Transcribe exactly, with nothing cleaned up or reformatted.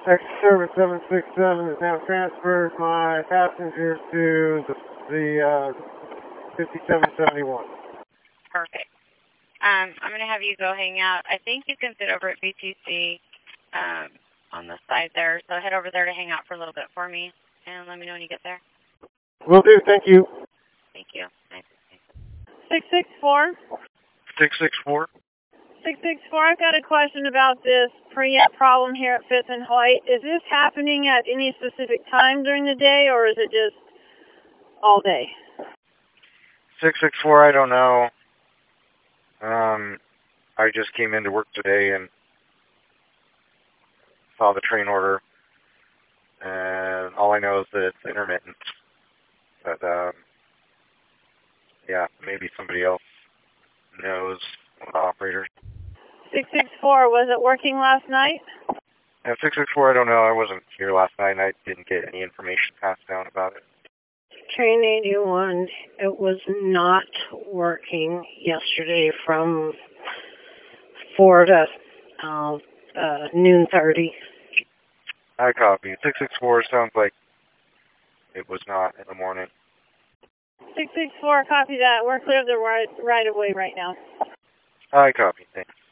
Extra service seven six seven has now transferred my passengers to the, the uh, fifty-seven seventy-one. Perfect. Um, I'm going to have you go hang out. I think you can sit over at B T C um, on the side there, so head over there to hang out for a little bit for me, and let me know when you get there. Will do, thank you. Thank you. Nice. six six four. six six four. six six four, I've got a question about this pre-app problem here at Fifth and White. Is this happening at any specific time during the day, or is it just all day? six six four, I don't know. Um, I just came into work today and saw the train order, and all I know is that it's intermittent. But, um, yeah, maybe somebody else knows, the operator. six six four, was it working last night? Yeah, six six four, I don't know. I wasn't here last night, and I didn't get any information passed down about it. Train eighty-one, it was not working yesterday from four to uh, uh, noon thirty. I copy. six six four sounds like it was not in the morning. six six four, copy that. We're clear of the right, right of way right now. I copy. Thanks.